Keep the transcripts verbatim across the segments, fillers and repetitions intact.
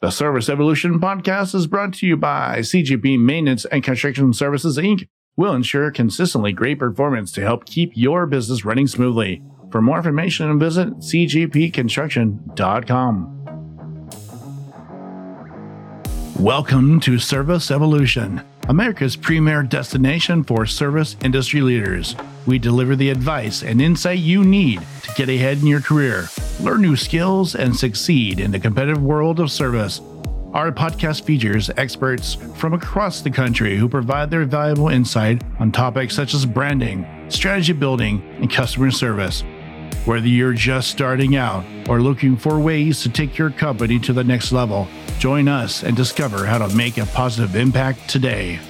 The Service Evolution podcast is brought to you by C G P Maintenance and Construction Services, Incorporated. We'll ensure consistently great performance to help keep your business running smoothly. For more information, visit c g p construction dot com. Welcome to Service Evolution, America's premier destination for service industry leaders. We deliver the advice and insight you need to get ahead in your career, learn new skills, and succeed in the competitive world of service. Our podcast features experts from across the country who provide their valuable insight on topics such as branding, strategy building, and customer service. Whether you're just starting out or looking for ways to take your company to the next level, join us and discover how to make a positive impact today.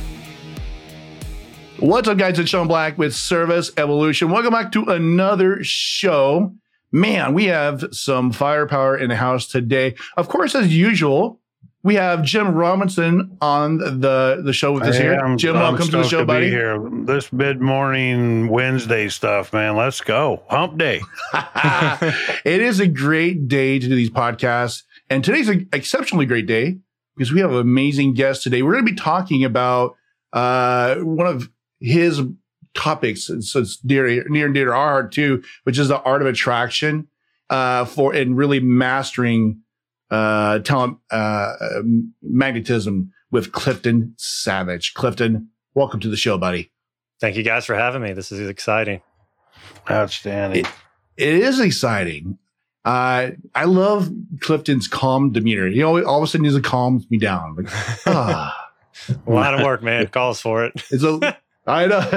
What's up, guys? It's Sean Black with Service Evolution. Welcome back to another show. Man, we have some firepower in the house today. Of course, as usual, we have Jim Robinson on the, the show with us here. I'm, Jim, I'm welcome to the show, to buddy. Be here. This mid-morning Wednesday stuff, man. Let's go. Hump day. It is a great day to do these podcasts. And today's an exceptionally great day because we have an amazing guest today. We're going to be talking about uh, one of his topics. So it's dear, near and dear to our heart too, which is the art of attraction uh, for and really mastering uh, talent uh, magnetism with Clifton Savage. Clifton, welcome to the show, buddy. Thank you guys for having me. This is exciting. Outstanding. It, it is exciting. Uh, I love Clifton's calm demeanor. You know, all of a sudden he calms me down. Like, ah. A lot of work, man. Calls for it. It's a, I know.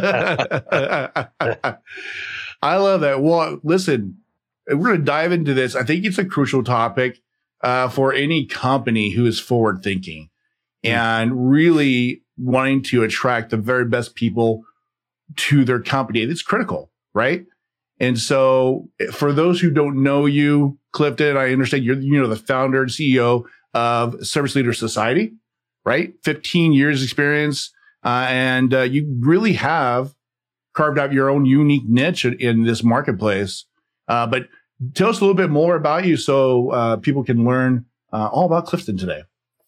I love that. Well, listen, we're going to dive into this. I think it's a crucial topic uh, for any company who is forward thinking mm. and really wanting to attract the very best people to their company. It's critical, right? And so for those who don't know you, Clifton, I understand you're, you know, the founder and C E O of Service Leader Society, right? fifteen years experience. Uh, and uh, you really have carved out your own unique niche in, in this marketplace. Uh, but tell us a little bit more about you so uh, people can learn uh, all about Clifton today.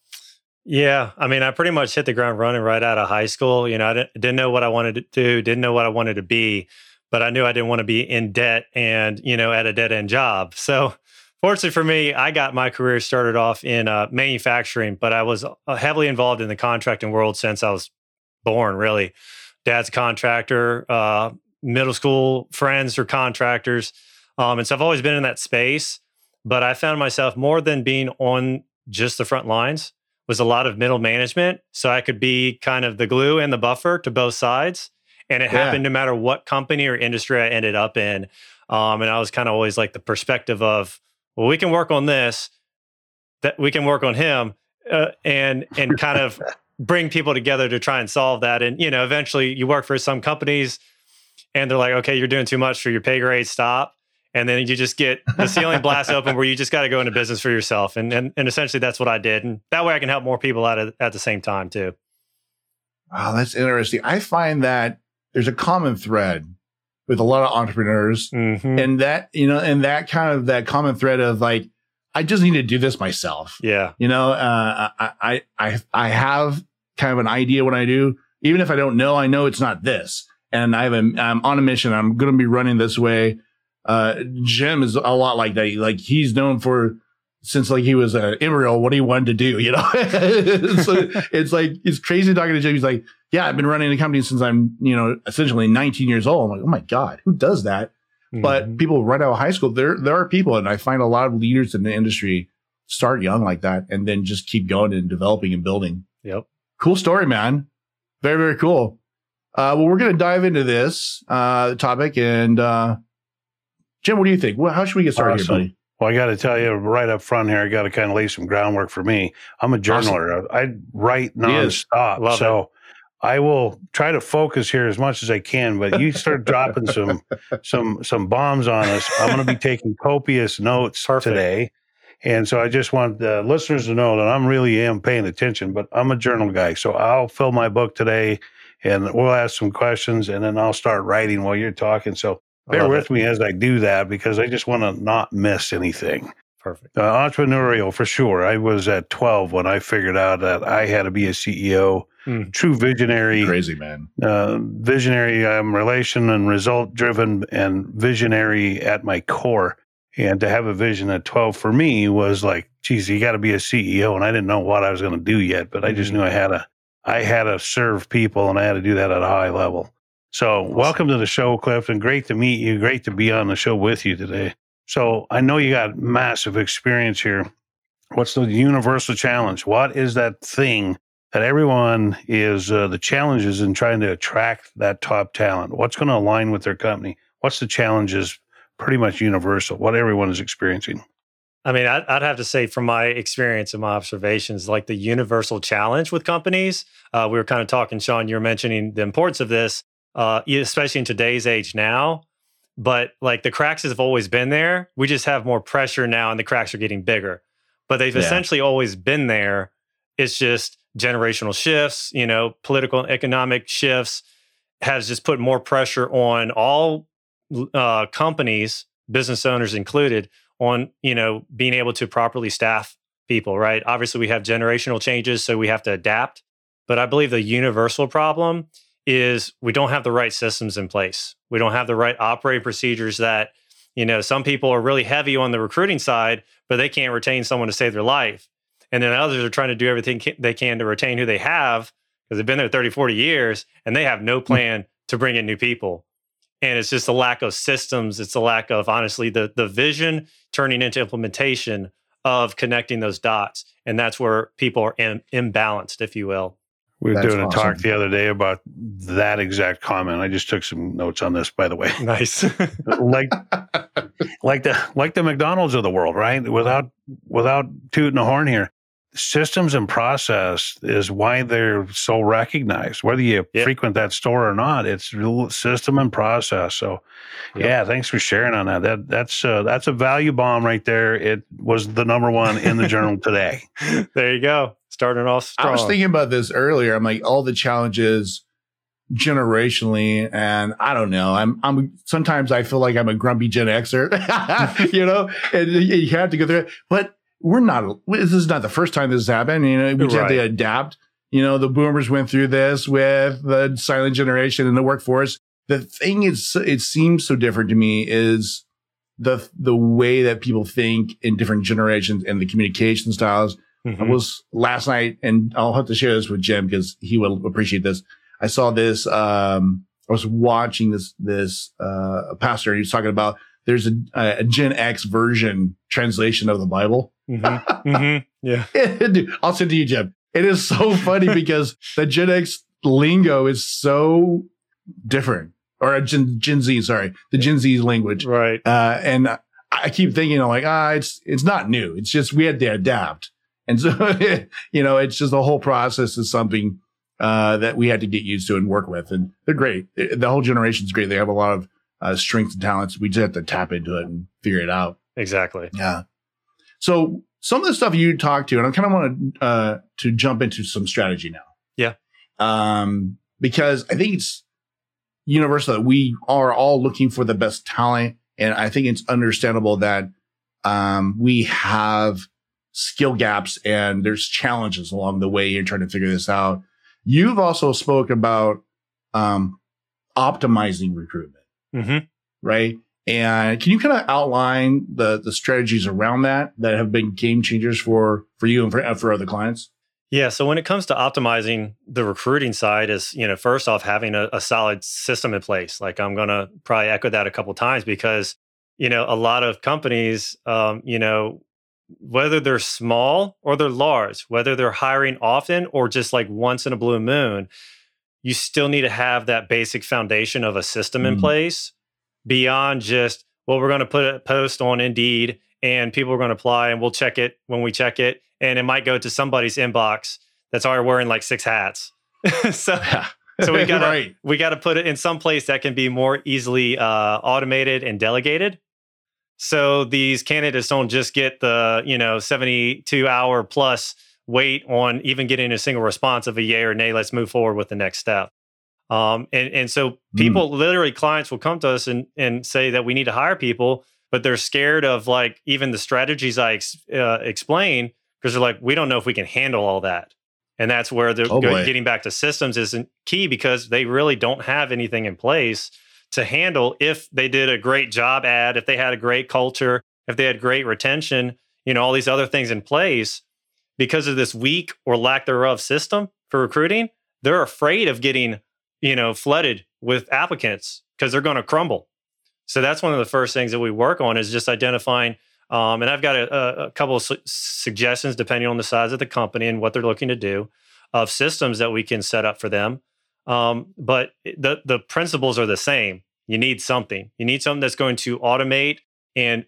Yeah. I mean, I pretty much hit the ground running right out of high school. You know, I didn't, didn't know what I wanted to do, didn't know what I wanted to be, but I knew I didn't want to be in debt and, you know, at a dead end job. So fortunately for me, I got my career started off in uh, manufacturing, but I was heavily involved in the contracting world since I was born, really. Dad's a contractor, uh, middle school friends are contractors. Um, and so I've always been in that space, but I found myself more than being on just the front lines was a lot of middle management. So I could be kind of the glue and the buffer to both sides. And it yeah. happened no matter what company or industry I ended up in. Um, and I was kind of always like the perspective of, well, we can work on this, that we can work on him, uh, and and kind of bring people together to try and solve that. And, you know, eventually you work for some companies and they're like, okay, you're doing too much for your pay grade, stop. And then you just get the ceiling blast open where you just got to go into business for yourself. And, and and essentially that's what I did. And that way I can help more people out at, at the same time too. Wow, that's interesting. I find that there's a common thread with a lot of entrepreneurs mm-hmm. and that, you know, and that kind of that common thread of like, I just need to do this myself. Yeah. You know, uh, I, I, I, I have kind of an idea what I do. Even if I don't know, I know it's not this. And I have a, I'm on a mission. I'm going to be running this way. Uh, Jim is a lot like that. Like he's known for, since like he was an embryo, what he wanted to do, you know? So it's like, it's crazy talking to Jim. He's like, yeah, I've been running a company since I'm, you know, essentially nineteen years old. I'm like, oh my God, who does that? Mm-hmm. But people right out of high school, there, there are people, and I find a lot of leaders in the industry start young like that and then just keep going and developing and building. Yep. Cool story, man. Very, very cool. Uh, well, we're going to dive into this uh, topic. And uh, Jim, what do you think? Well, how should we get started awesome. here, buddy? Well, I got to tell you right up front here, I got to kind of lay some groundwork for me. I'm a journaler. Awesome. I write nonstop. So it. I will try to focus here as much as I can, but you start dropping some some some bombs on us. I'm going to be taking copious notes Perfect. today. And so I just want the listeners to know that I'm really am paying attention, but I'm a journal guy. So I'll fill my book today and we'll ask some questions and then I'll start writing while you're talking. So bear with it. me as I do that because I just want to not miss anything. Perfect. Uh, entrepreneurial for sure. I was at twelve when I figured out that I had to be a C E O. Mm. True visionary. Crazy, man. Uh, visionary, um, relation and result driven and visionary at my core. And to have a vision at twelve for me was like, geez, you got to be a C E O. And I didn't know what I was going to do yet, but I just mm. knew I had to, I had to serve people and I had to do that at a high level. So awesome. Welcome to the show, Clifton. Great to meet you. Great to be on the show with you today. So I know you got massive experience here. What's the universal challenge? What is that thing that everyone is, uh, the challenges in trying to attract that top talent? What's going to align with their company? What's the challenges? Pretty much universal, what everyone is experiencing. I mean, I'd, I'd have to say from my experience and my observations, like the universal challenge with companies, uh, we were kind of talking, Sean, you were mentioning the importance of this, uh, especially in today's age now. But like the cracks have always been there. We just have more pressure now and the cracks are getting bigger. But they've yeah. essentially always been there. It's just generational shifts, you know, political and economic shifts has just put more pressure on all uh, companies, business owners included, on, you know, being able to properly staff people, right? Obviously, we have generational changes, so we have to adapt. But I believe the universal problem is we don't have the right systems in place. We don't have the right operating procedures that, you know, some people are really heavy on the recruiting side, but they can't retain someone to save their life. And then others are trying to do everything they can to retain who they have because they've been there thirty, forty years and they have no plan to bring in new people. And it's just a lack of systems. It's a lack of, honestly, the, the vision turning into implementation of connecting those dots. And that's where people are in, imbalanced, if you will. We were That's doing a awesome. talk the other day about that exact comment. I just took some notes on this, by the way. Nice. like, like the like the McDonald's of the world, right? Without without tooting a horn here, systems and process is why they're so recognized. Whether you yep. frequent that store or not, it's system and process. So, yep. yeah, thanks for sharing on that. That that's uh, that's a value bomb right there. It was the number one in the journal today. There you go. Starting off strong. I was thinking about this earlier. I'm like, all the challenges generationally, and I don't know. I'm, I'm sometimes I feel like I'm a grumpy Gen Xer, you know, and you have to go through it. But we're not. This is not the first time this has happened. You know, we just right. have to adapt. You know, the boomers went through this with the silent generation in the workforce. The thing is, it seems so different to me is the the way that people think in different generations and the communication styles. Mm-hmm. I was last night, and I'll have to share this with Jim because he will appreciate this. I saw this. Um, I was watching this this uh, pastor. He was talking about there's a, a Gen X version translation of the Bible. Mm-hmm. Mm-hmm. Yeah, Dude, I'll send it to you, Jim. It is so funny because the Gen X lingo is so different, or a Gen, Gen Z, sorry, the Gen Z language, right? Uh, and I keep thinking, I'm like, ah, it's it's not new. It's just we had to adapt. And so, you know, it's just the whole process is something uh, that we had to get used to and work with. And they're great. The whole generation's great. They have a lot of uh, strengths and talents. We just have to tap into it and figure it out. Exactly. Yeah. So some of the stuff you talked to, and I kind of want to uh, to jump into some strategy now. Yeah. Um, because I think it's universal that we are all looking for the best talent. And I think it's understandable that um, we have skill gaps and there's challenges along the way you're trying to figure this out. You've also spoke about um, optimizing recruitment, mm-hmm. right? And can you kind of outline the the strategies around that that have been game changers for for you and for, for other clients? Yeah. So when it comes to optimizing the recruiting side is, you know, first off, having a, a solid system in place. Like I'm going to probably echo that a couple of times because, you know, a lot of companies, um, you know, whether they're small or they're large, whether they're hiring often or just like once in a blue moon, you still need to have that basic foundation of a system in mm. place beyond just, well, we're going to put a post on Indeed and people are going to apply and we'll check it when we check it. And it might go to somebody's inbox that's already wearing like six hats. so yeah. so we got right. we got to put it in some place that can be more easily uh, automated and delegated. So these candidates don't just get the, you know, seventy-two hour plus wait on even getting a single response of a yay or nay. Let's move forward with the next step. Um, and, and so people, mm. literally clients will come to us and, and say that we need to hire people, but they're scared of like even the strategies I ex, uh, explain because they're like, we don't know if we can handle all that. And that's where the oh go, getting back to systems isn't key because they really don't have anything in place to handle if they did a great job ad, if they had a great culture, if they had great retention, you know, all these other things in place. Because of this weak or lack thereof system for recruiting, they're afraid of getting, you know, flooded with applicants because they're going to crumble. So that's one of the first things that we work on is just identifying. Um, and I've got a, a couple of su- suggestions depending on the size of the company and what they're looking to do of systems that we can set up for them. Um, but the the principles are the same. You need something. You need something that's going to automate and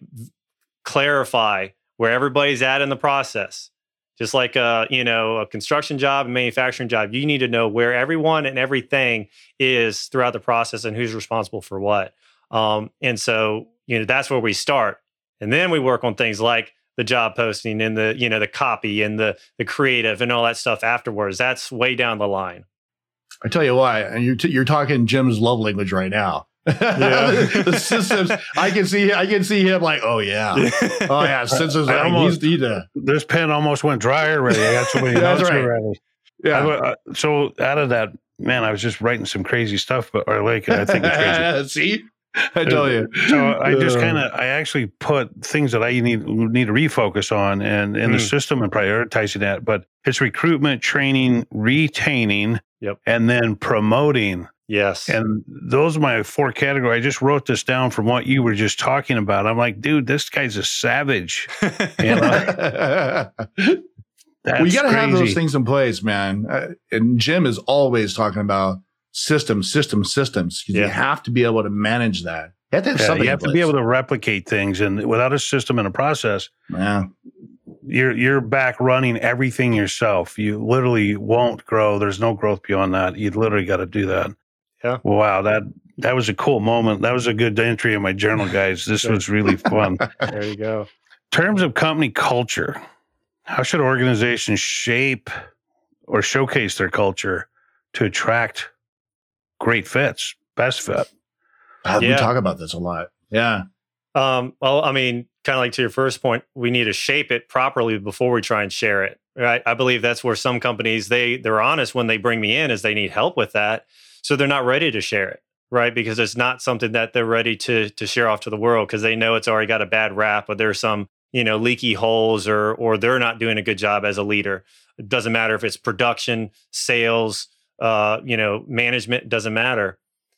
clarify where everybody's at in the process. Just like a, you know, a construction job, a manufacturing job, you need to know where everyone and everything is throughout the process and who's responsible for what. Um, and so, you know, that's where we start. And then we work on things like the job posting and the, you know, the copy and the the creative and all that stuff afterwards. That's way down the line. I tell you why, and you're t- you're talking Jim's love language right now. Yeah. the, the systems, I can see, I can see him like, oh yeah, oh yeah, systems. I Like, almost, he's, he's a, this pen almost went dry already. I got so many That's notes right. already. yeah. I, uh, so out of that, man, I was just writing some crazy stuff, but or like I think it's crazy. See, I tell you. So I just Uh, kind of, I actually put things that I need need to refocus on and in Mm. the system and prioritizing that. But it's recruitment, training, retaining, Yep. and then promoting. Yes. And those are my four categories. I just wrote this down from what you were just talking about. I'm like, dude, this guy's a savage. You know? That's well, you got to have those crazy. things in place, man. Uh, and Jim is always talking about systems, systems, systems. Yeah. You have to be able to manage that. You have to have Yeah, something you in have to place. be able to replicate things, and without a system and a process, Yeah. you're you're back running everything yourself. You literally won't grow. There's no growth beyond that. You literally got to do that. Yeah. Wow, that that was a cool moment. That was a good entry in my journal, guys. This was really fun. There you go. In terms of company culture, how should organizations shape or showcase their culture to attract great fits, best fit? Uh, We Yeah. talk about this a lot. Yeah. Um, well, I mean, kind of like to your first point, we need to shape it properly before we try and share it. Right. I believe that's where some companies, they they're honest when they bring me in is they need help with that. So they're not ready to share it. Right. Because it's not something that they're ready to to share off to the world because they know it's already got a bad rap or there's some, you know, leaky holes or or they're not doing a good job as a leader. It doesn't matter if it's production, sales, uh, you know, management, doesn't matter.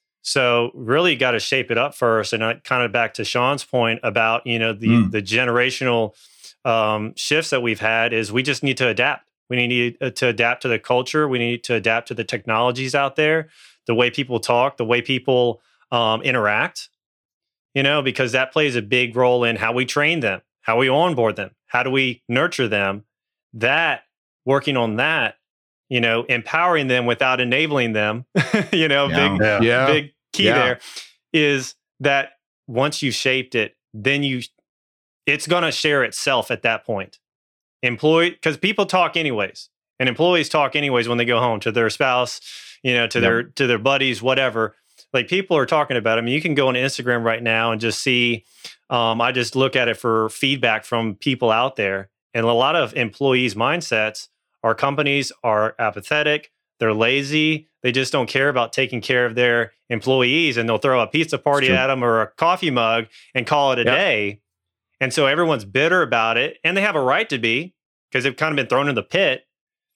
So really got to shape it up first. And I, kind of back to Sean's point about, you know, the, Mm. the generational um, shifts that we've had is we just need to adapt. We need to adapt to the culture. We need to adapt to the technologies out there, the way people talk, the way people um, interact, you know, because that plays a big role in how we train them, how we onboard them, how do we nurture them. That, working on that, you know, empowering them without enabling them, you know, Yeah. big, Yeah. Yeah. big key Yeah. there is that once you've shaped it, then you, it's going to share itself at that point. Employee, because people talk anyways, and employees talk anyways when they go home to their spouse, you know, to Yep. their to their buddies, whatever. Like people are talking about. I mean, you can go on Instagram right now and just see. Um, I just look at it for feedback from people out there, and a lot of employees' mindsets are companies are apathetic, they're lazy, they just don't care about taking care of their employees, and they'll throw a pizza party true. at them or a coffee mug and call it a Yep. day. And so everyone's bitter about it, and they have a right to be because they've kind of been thrown in the pit.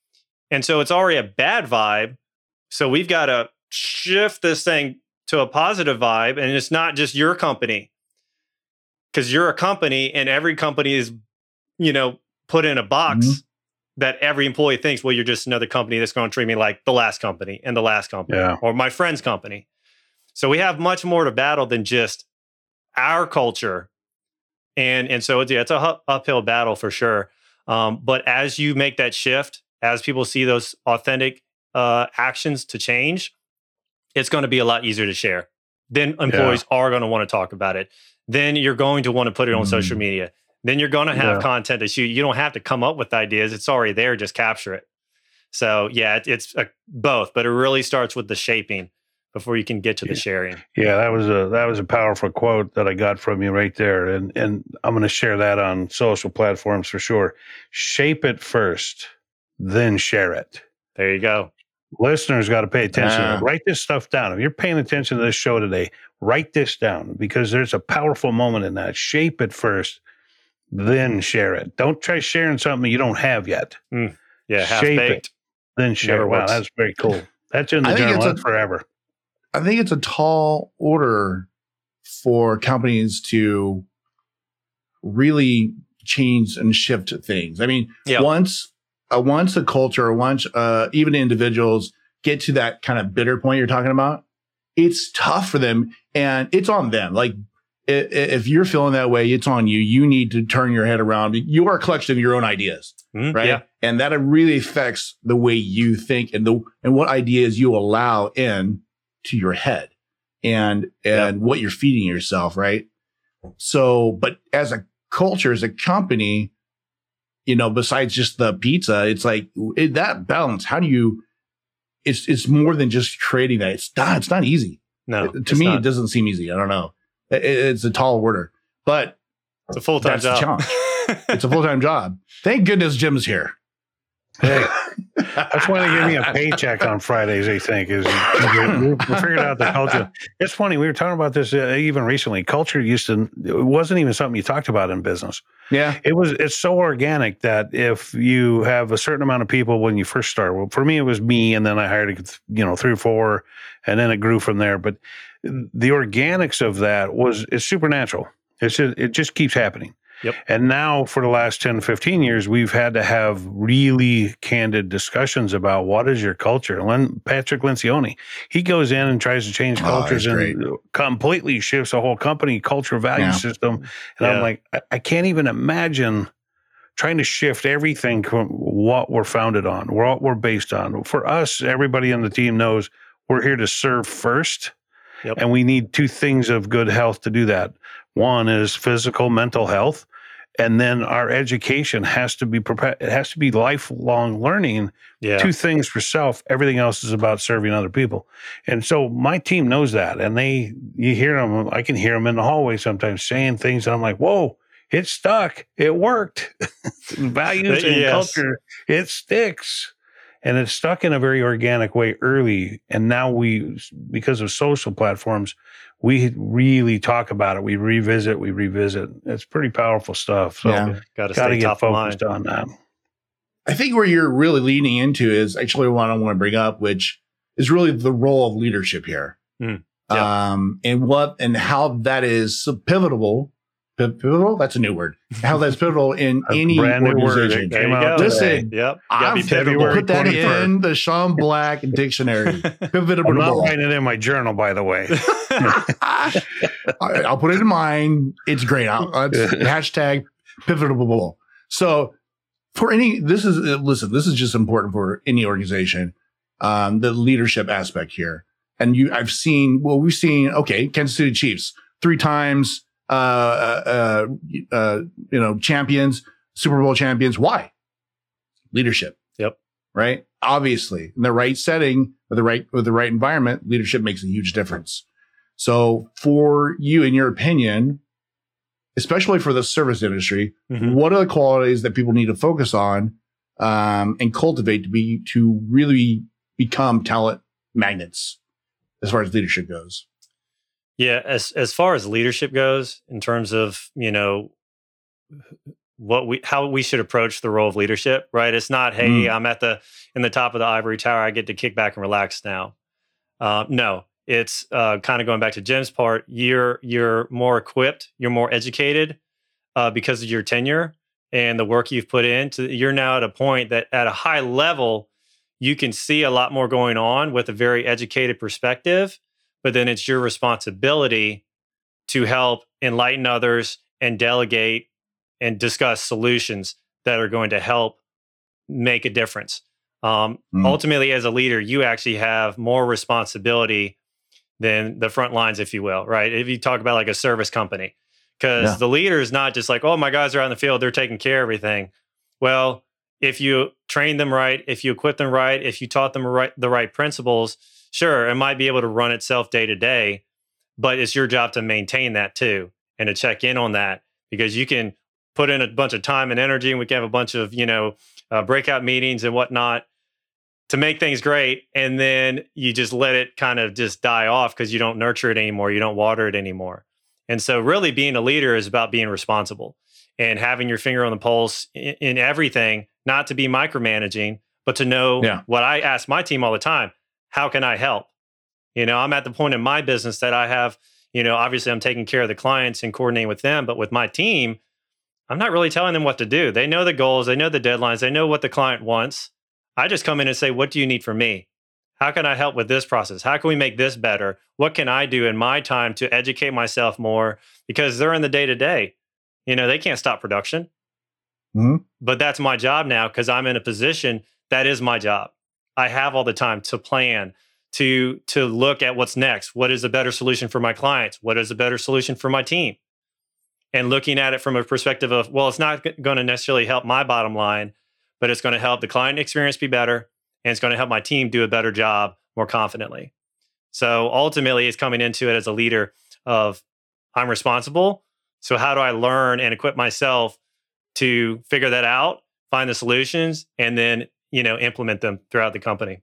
And so it's already a bad vibe. So we've got to shift this thing to a positive vibe. And it's not just your company, because you're a company and every company is, you know, put in a box Mhm. that every employee thinks, well, you're just another company that's going to treat me like the last company and the last company Yeah. or my friend's company. So we have much more to battle than just our culture. And, and so it's, yeah, it's a hu- uphill battle for sure. Um, but as you make that shift, as people see those authentic uh, actions to change, it's going to be a lot easier to share. Then employees are going to want to talk about it. Then you're going to want to put it on Mm. social media. Then you're going to have Yeah. content to shoot. You don't have to come up with ideas. It's already there. Just capture it. So yeah, it, it's uh, both, but it really starts with the shaping before you can get to the yeah. sharing. Yeah, that was a that was a powerful quote that I got from you right there, and and I'm going to share that on social platforms for sure. Shape it first, then share it. There you go. Listeners got to pay attention. Uh, to Write this stuff down. If you're paying attention to this show today, write this down because there's a powerful moment in that. Shape it first, then share it. Don't try sharing something you don't have yet. Mm, yeah, half Shape baked. it, then share. Wow, works. that's very cool. That's in the I think journal it's a- forever. I think it's a tall order for companies to really change and shift things. I mean, Yeah. once uh, once a culture, once uh, even individuals get to that kind of bitter point you're talking about, it's tough for them, and it's on them. Like i- i- if you're feeling that way, it's on you. You need to turn your head around. You are a collection of your own ideas, Mhm, right? Yeah. And that really affects the way you think and the and what ideas you allow in to your head and and what you're feeding yourself, right? So, but as a culture, as a company, you know, besides just the pizza, it's like it, that balance. How do you? It's it's more than just creating that. It's not. It's not easy. No, It- to it's me, not. it doesn't seem easy. I don't know. It, it's a tall order, but It's a full time that's the job. challenge. It's a full time job. Thank goodness Jim's here. Hey, that's why they give me a paycheck on Fridays, they think, is we figured out the culture. It's funny. We were talking about this uh, even recently. Culture used to, it wasn't even something you talked about in business. Yeah. It was, it's so organic that if you have a certain amount of people when you first start, well, for me, it was me, and then I hired, you know, three or four, and then it grew from there. But the organics of that was, it's supernatural. It's just, it just keeps happening. Yep. And now for the last ten, fifteen years, we've had to have really candid discussions about what is your culture. Len, Patrick Lencioni, he goes in and tries to change Oh, cultures that's and great. completely shifts the whole company culture value Yeah. system. And Yeah. I'm like, I, I can't even imagine trying to shift everything from what we're founded on, what we're based on. For us, everybody on the team knows we're here to serve first. Yep. And we need two things of good health to do that. One is physical, mental health. And then our education has to be prepared. It has to be lifelong learning. Yeah. Two things for self. Everything else is about serving other people. And so my team knows that. And they, you hear them, I can hear them in the hallway sometimes saying things. And I'm like, whoa, it stuck. It worked. Values and Yes. culture, it sticks. And it's stuck in a very organic way early. And now we, because of social platforms, we really talk about it. We revisit, we revisit. It's pretty powerful stuff. So Yeah. Got to got to stay get top of mind. focused on that. I think where you're really leaning into is actually what I want to bring up, which is really the role of leadership here. Mm, yeah. Um, and what and how that is so pivotal. Pivotal? That's a new word. How that's pivotal in A any brand new word. organization. It There came you out go. Listen, today. Yep. You gotta I'm be pivotal. pivotal. Put that twenty-first. in the Sean Black dictionary. Pivotal. I'm not writing it in my journal, by the way. I- I'll put it in mine. It's great. I'll, it's hashtag pivotal. So for any, this is, listen, this is just important for any organization. Um, the leadership aspect here. And you, I've seen, well, we've seen, okay, Kansas City Chiefs, three times, uh, uh, uh, you know, champions, Super Bowl champions. Why? Leadership. Yep. Right. Obviously, in the right setting, with the right, with the right environment, leadership makes a huge difference. So for you, in your opinion, especially for the service industry, Mhm. what are the qualities that people need to focus on um, and cultivate to be to really become talent magnets as far as leadership goes? Yeah, as as far as leadership goes, in terms of, you know, what we how we should approach the role of leadership, right? It's not, hey, Mm. I'm at the in the top of the ivory tower, I get to kick back and relax now. Uh, no, it's uh, kind of going back to Jim's part. You're you're more equipped, you're more educated uh, because of your tenure and the work you've put into. You're now at a point that at a high level, you can see a lot more going on with a very educated perspective. But then it's your responsibility to help enlighten others and delegate and discuss solutions that are going to help make a difference. Um, Mm. Ultimately, as a leader, you actually have more responsibility than the front lines, if you will, right? If you talk about like a service company, because Yeah. the leader is not just like, oh, my guys are out in the field, they're taking care of everything. Well, if you train them right, if you equip them right, if you taught them right, the right principles, sure, it might be able to run itself day to day, but it's your job to maintain that too and to check in on that, because you can put in a bunch of time and energy, and we can have a bunch of, you know, uh, breakout meetings and whatnot to make things great. And then you just let it kind of just die off because you don't nurture it anymore. You don't water it anymore. And so really being a leader is about being responsible and having your finger on the pulse in, in everything, not to be micromanaging, but to know yeah. what I ask my team all the time. How can I help? You know, I'm at the point in my business that I have, you know, obviously I'm taking care of the clients and coordinating with them, but with my team, I'm not really telling them what to do. They know the goals, they know the deadlines, they know what the client wants. I just come in and say, what do you need from me? How can I help with this process? How can we make this better? What can I do in my time to educate myself more? Because they're in the day-to-day. You know, they can't stop production. Mm-hmm. But that's my job now because I'm in a position that is my job. I have all the time to plan, to, to look at what's next. What is a better solution for my clients? What is a better solution for my team? And looking at it from a perspective of, well, it's not going to necessarily help my bottom line, but it's going to help the client experience be better, and it's going to help my team do a better job more confidently. So ultimately, it's coming into it as a leader of, I'm responsible. So how do I learn and equip myself to figure that out, find the solutions, and then, you know, implement them throughout the company?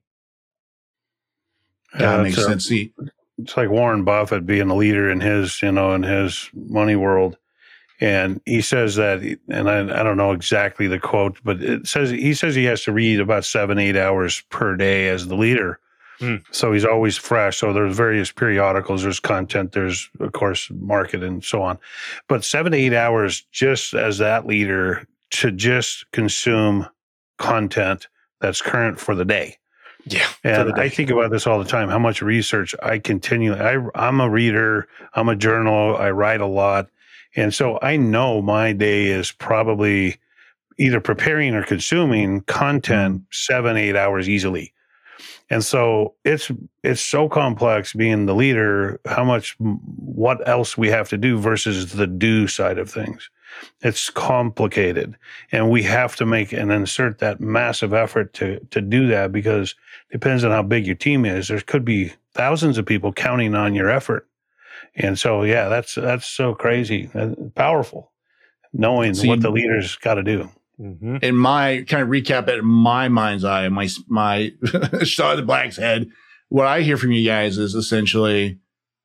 That uh, makes sense. See, it's like Warren Buffett being a leader in his, you know, in his money world. And he says that, and I, I don't know exactly the quote, but it says he says he has to read about seven, eight hours per day as the leader. Mm. So he's always fresh. So there's various periodicals, there's content, there's, of course, market and so on. But seven to eight hours just as that leader to just consume content that's current for the day. Yeah. And I think about this all the time, how much research I continue. I, I'm a reader. I'm a journal. I write a lot. And so I know my day is probably either preparing or consuming content seven, eight hours easily. And so it's it's so complex being the leader, how much, what else we have to do versus the do side of things. It's complicated. And we have to make and insert that massive effort to to do that, because it depends on how big your team is. There could be thousands of people counting on your effort. And so, yeah, that's that's so crazy, powerful, knowing See, what the leaders got to do. Mm-hmm. In my kind of recap it in my mind's eye, my my shot of the Black's head, what I hear from you guys is essentially,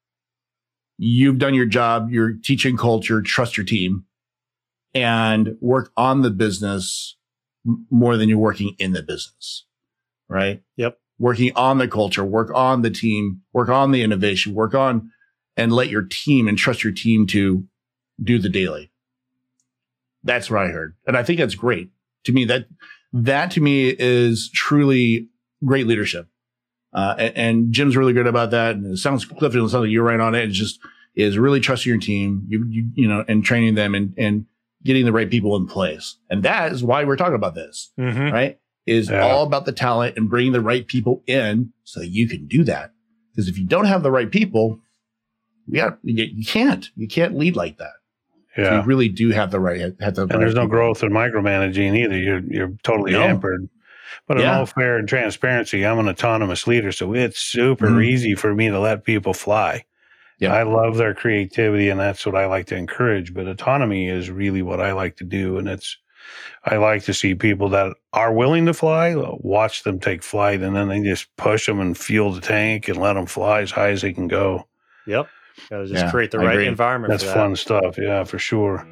you've done your job, you're teaching culture, trust your team, and work on the business more than you're working in the business, right? Yep. Working on the culture, work on the team, work on the innovation, work on, and let your team and trust your team to do the daily. That's what I heard. And I think that's great. To me, that, that to me is truly great leadership. Uh, and, and Jim's really good about that. And it sounds, Clifton, it sounds like you're right on it. It's just, is really trusting your team, you, you, you know, and training them and, and getting the right people in place. And that is why we're talking about this, mm-hmm. right? Is yeah. all about the talent and bringing the right people in so that you can do that. Because if you don't have the right people, you, got, you, you can't. You can't lead like that. Yeah, so you really do have the right. Have the and right there's no people. growth in micromanaging either. You're you're totally no. hampered. But in yeah. all fair and transparency, I'm an autonomous leader, so it's super mm-hmm. easy for me to let people fly. Yeah, I love their creativity, and that's what I like to encourage. But autonomy is really what I like to do, and it's I like to see people that are willing to fly, watch them take flight, and then they just push them and fuel the tank and let them fly as high as they can go. Yep. Gotta just yeah, create the I right agree. environment. That's for that. fun stuff. Yeah, for sure.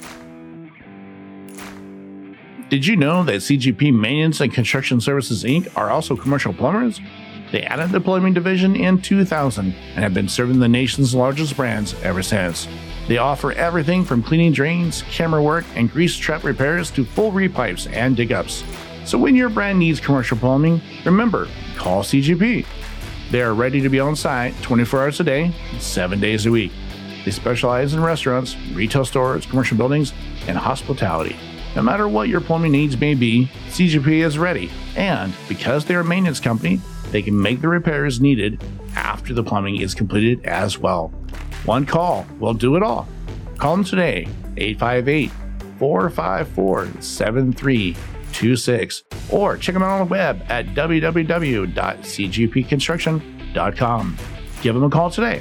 Did you know that C G P Maintenance and Construction Services, Incorporated are also commercial plumbers? They added the plumbing division in two thousand and have been serving the nation's largest brands ever since. They offer everything from cleaning drains, camera work, and grease trap repairs to full repipes and dig-ups. So when your brand needs commercial plumbing, remember, call C G P. They are ready to be on site twenty-four hours a day, seven days a week. They specialize in restaurants, retail stores, commercial buildings, and hospitality. No matter what your plumbing needs may be, C G P is ready. And because they're a maintenance company, they can make the repairs needed after the plumbing is completed as well. One call will do it all. Call them today, eight five eight, four five four, seven three two two six, or check them out on the web at w w w dot c g p construction dot com. Give them a call today.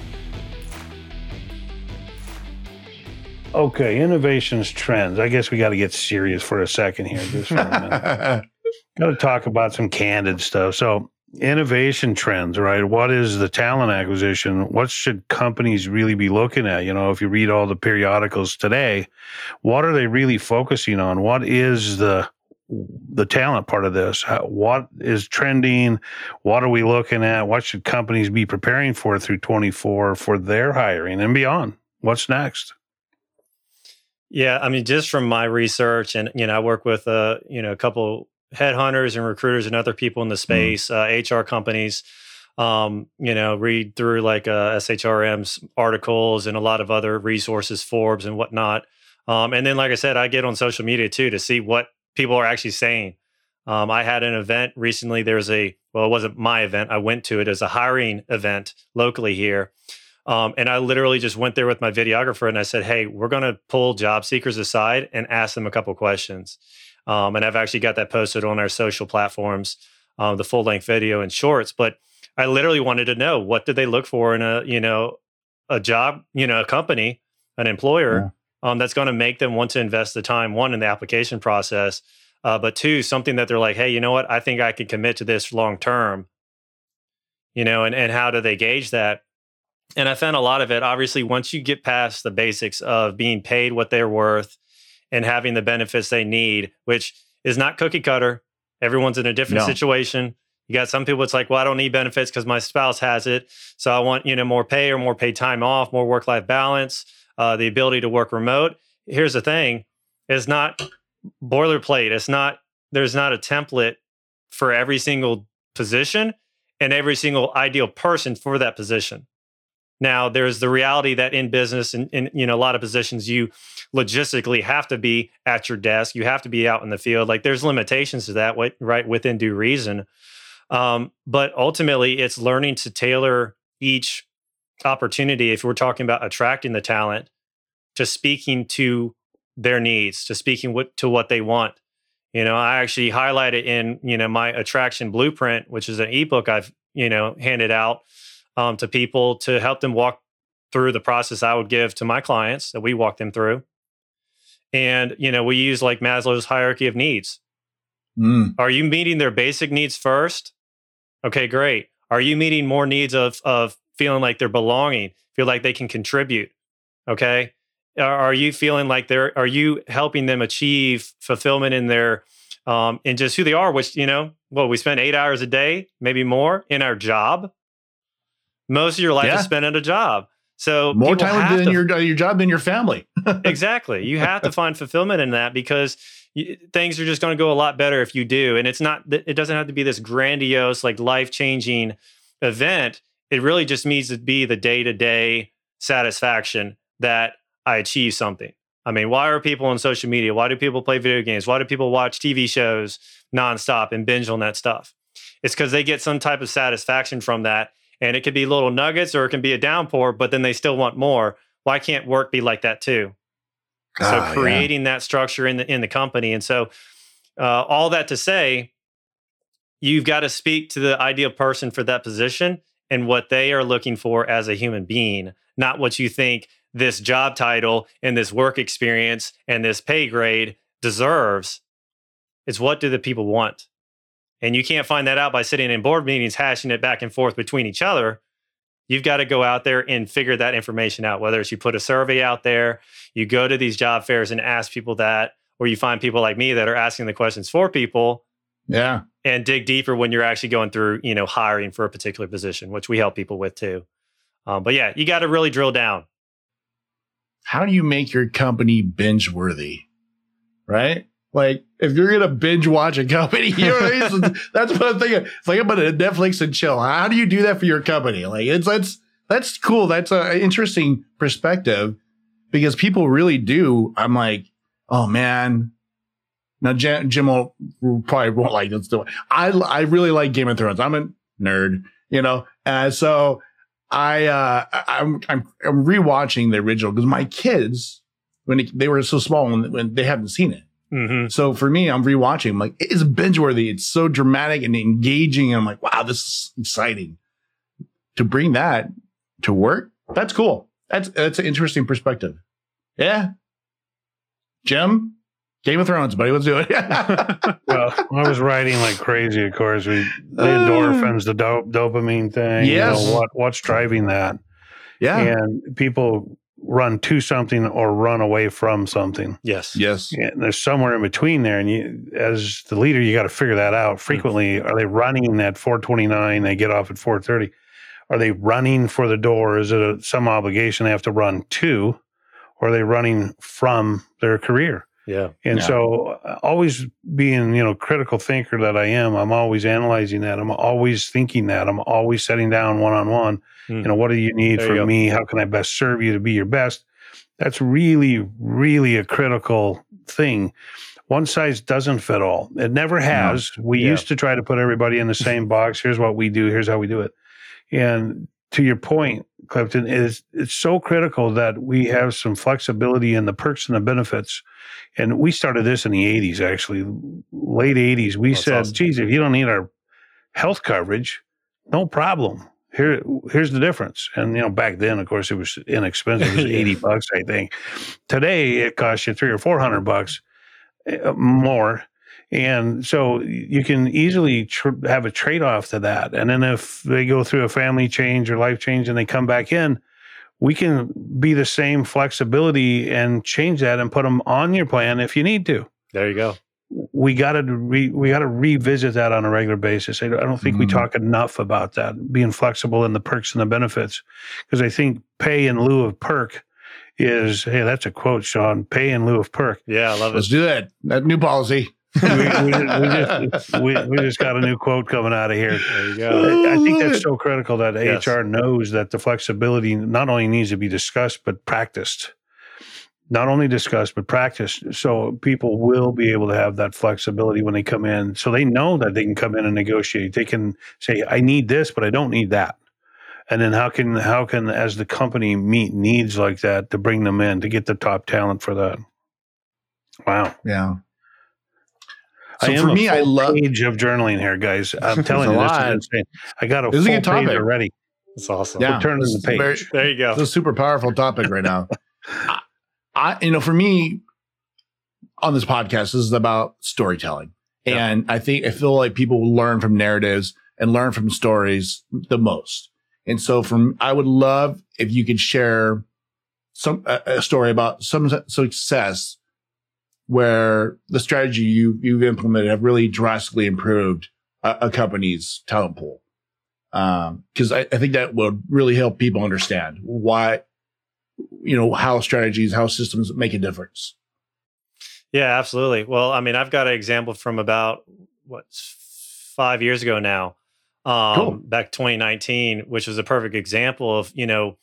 Okay, innovations, trends. I guess we got to get serious for a second here. Just for a minute. Got to talk about some candid stuff. So, innovation trends, right? What is the talent acquisition? What should companies really be looking at? You know, if you read all the periodicals today, what are they really focusing on? What is the the talent part of this? How, what is trending? What are we looking at? What should companies be preparing for through twenty-four for their hiring and beyond? What's next? Yeah, I mean, just from my research, and you know, I work with uh, you know, a couple headhunters and recruiters and other people in the space, mm. uh, H R companies. Um, you know, read through like uh, S H R M's articles and a lot of other resources, Forbes and whatnot. Um, and then, like I said, I get on social media too to see what people are actually saying. Um, I had an event recently. There's a well, it wasn't my event. I went to it as a hiring event locally here. Um, and I literally just went there with my videographer and I said, hey, we're going to pull job seekers aside and ask them a couple questions. Um, and I've actually got that posted on our social platforms, um, the full length video and shorts. But I literally wanted to know, what did they look for in a, you know, a job, you know, a company, an employer, yeah. um, that's going to make them want to invest the time, one, in the application process, uh, but two, something that they're like, hey, you know what, I think I could commit to this long term, you know, and, and how do they gauge that? And I found a lot of it, obviously, once you get past the basics of being paid what they're worth and having the benefits they need, which is not cookie cutter. Everyone's in a different no. situation. You got some people, it's like, well, I don't need benefits because my spouse has it. So I want, you know, more pay or more paid time off, more work-life balance, uh, the ability to work remote. Here's the thing. It's not boilerplate. It's not, there's not a template for every single position and every single ideal person for that position. Now, there's the reality that in business and in, you know, a lot of positions, you logistically have to be at your desk. You have to be out in the field. Like, there's limitations to that, right, within due reason. Um, but ultimately, it's learning to tailor each opportunity, if we're talking about attracting the talent, to speaking to their needs, to speaking what, to what they want. You know, I actually highlight it in, you know, my attraction blueprint, which is an ebook I've, you know, handed out um, to people to help them walk through the process I would give to my clients that we walk them through. And, you know, we use like Maslow's hierarchy of needs. Mm. Are you meeting their basic needs first? Okay, great. Are you meeting more needs of, of feeling like they're belonging, feel like they can contribute? Okay. Are, are you feeling like they're, are you helping them achieve fulfillment in their, um, in just who they are, which, you know, well, we spend eight hours a day, maybe more in our job. Most of your life yeah. is spent at a job. So more time than to, your, your job than your family. Exactly. You have to find fulfillment in that, because you, things are just going to go a lot better if you do. And it's not, it doesn't have to be this grandiose, like life-changing event. It really just needs to be the day-to-day satisfaction that I achieve something. I mean, why are people on social media? Why do people play video games? Why do people watch T V shows nonstop and binge on that stuff? It's because they get some type of satisfaction from that. And it could be little nuggets or it can be a downpour, but then they still want more. Why can't work be like that too? So ah, creating yeah. that structure in the in the company. And so uh, all that to say, you've got to speak to the ideal person for that position and what they are looking for as a human being, not what you think this job title and this work experience and this pay grade deserves. It's what do the people want? And you can't find that out by sitting in board meetings, hashing it back and forth between each other. You've got to go out there and figure that information out, whether it's you put a survey out there, you go to these job fairs and ask people that, or you find people like me that are asking the questions for people. Yeah. And dig deeper when you're actually going through, you know, hiring for a particular position, which we help people with too. Um, but yeah, you got to really drill down. How do you make your company binge worthy? Right? Like, if you're going to binge watch a company, you know what I mean? That's what I'm thinking. It's like, I'm going to Netflix and chill. How do you do that for your company? Like, it's, that's, that's cool. That's an interesting perspective, because people really do. I'm like, oh man. Now, Jim, Jim will, probably won't like this. I, I really like Game of Thrones. I'm a nerd, you know? Uh, so I, uh, I'm, I'm, I'm rewatching the original because my kids, when it, they were so small, when, when they haven't seen it. Mm-hmm. So for me, I'm rewatching. I'm like, it is binge worthy. It's so dramatic and engaging. I'm like, wow, this is exciting. To bring that to work, that's cool. That's that's an interesting perspective. Yeah. Jim, Game of Thrones, buddy. Let's do it. Well, I was writing like crazy, of course. We, the endorphins, the do- dopamine thing. Yes. You know, what, what's driving that? Yeah. And people run to something or run away from something. Yes. Yes. And there's somewhere in between there. And you, as the leader, you got to figure that out. Frequently, mm-hmm. are they running at four twenty-nine? They get off at four thirty. Are they running for the door? Is it a, some obligation they have to run to? Or are they running from their career? Yeah. And yeah. so uh, always being, you know, critical thinker that I am, I'm always analyzing that. I'm always thinking that. I'm always sitting down one-on-one. Mm. You know, what do you need there from you me? How can I best serve you to be your best? That's really, really a critical thing. One size doesn't fit all. It never has. No. We yeah. used to try to put everybody in the same box. Here's what we do. Here's how we do it. And to your point, Clifton, is it's so critical that we have some flexibility in the perks and the benefits. And we started this in the eighties, actually, late eighties. We That's said, awesome. geez, if you don't need our health coverage, no problem. Here, here's the difference. And, you know, back then, of course, it was inexpensive. It was eighty bucks, I think. Today, it costs you three or four hundred bucks more. And so you can easily tr- have a trade-off to that. And then if they go through a family change or life change and they come back in, we can be the same flexibility and change that and put them on your plan if you need to. There you go. We got to re- we got to revisit that on a regular basis. I don't think mm-hmm. we talk enough about that, being flexible in the perks and the benefits, because I think pay in lieu of perk is, hey, that's a quote, Sean, pay in lieu of perk. Yeah, I love it. Let's do that. That new policy. we, we, we, just, we, we just got a new quote coming out of here. There you go. I, I think that's so critical that yes. H R knows that the flexibility not only needs to be discussed, but practiced. Not only discussed, but practiced. So people will be able to have that flexibility when they come in. So they know that they can come in and negotiate. They can say, I need this, but I don't need that. And then how can, how can, as the company, meet needs like that to bring them in, to get the top talent for that? Wow. Yeah. So I am for me, I love page of journaling here, guys. I'm telling you, this is insane. I got a this full is a page already. That's awesome. Yeah, turn the page. Very, there you go. It's a super powerful topic right now. I, I, you know, for me, on this podcast, this is about storytelling, yeah. and I think I feel like people will learn from narratives and learn from stories the most. And so, from I would love if you could share some a, a story about some success where the strategy you, you've implemented have really drastically improved a, a company's talent pool. Um, cause I, I think that would really help people understand why, you know, how strategies, how systems make a difference. Yeah, absolutely. Well, I mean, I've got an example from about what, five years ago now, um, cool. back twenty nineteen, which was a perfect example of, you know,